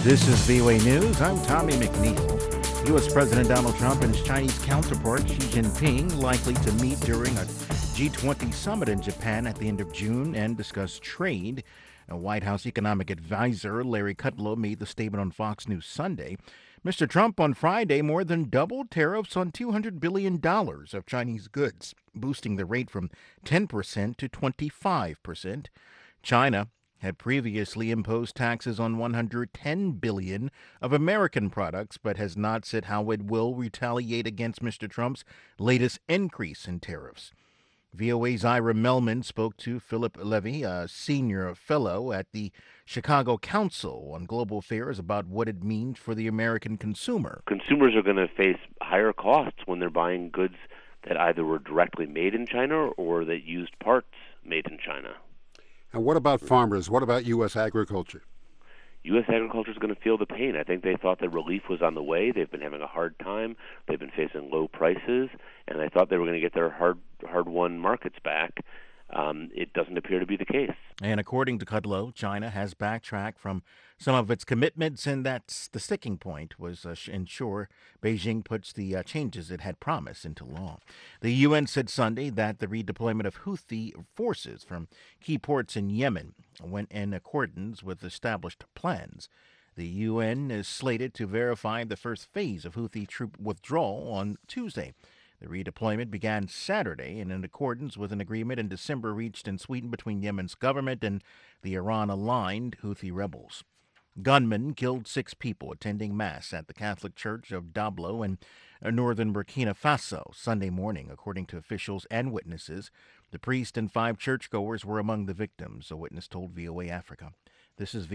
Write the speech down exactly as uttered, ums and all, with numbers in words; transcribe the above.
This is V O A News. I'm Tommy McNeil. U S. President Donald Trump and his Chinese counterpart Xi Jinping likely to meet during a G twenty summit in Japan at the end of June and discuss trade. A White House economic advisor Larry Kudlow made the statement on Fox News Sunday. Mister Trump on Friday more than doubled tariffs on two hundred billion dollars of Chinese goods, boosting the rate from ten percent to twenty-five percent. China had previously imposed taxes on one hundred ten billion dollars of American products, but has not said how it will retaliate against Mister Trump's latest increase in tariffs. V O A's Ira Melman spoke to Philip Levy, a senior fellow at the Chicago Council on Global Affairs, about what it means for the American consumer. Consumers are going to face higher costs when they're buying goods that either were directly made in China or that used parts made in China. And what about farmers? What about U S agriculture? U S agriculture is going to feel the pain. I think they thought that relief was on the way. They've been having a hard time. They've been facing low prices, and they thought they were going to get their hard, hard-won markets back. Um, it doesn't appear to be the case. And according to Kudlow, China has backtracked from some of its commitments, and that's the sticking point was uh, ensure Beijing puts the uh, changes it had promised into law. The U N said Sunday that the redeployment of Houthi forces from key ports in Yemen went in accordance with established plans. The U N is slated to verify the first phase of Houthi troop withdrawal on Tuesday. The redeployment began Saturday and in accordance with an agreement in December reached in Sweden between Yemen's government and the Iran-aligned Houthi rebels. Gunmen killed six people attending Mass at the Catholic Church of Dablo in northern Burkina Faso Sunday morning, according to officials and witnesses. The priest and five churchgoers were among the victims, a witness told V O A Africa. This is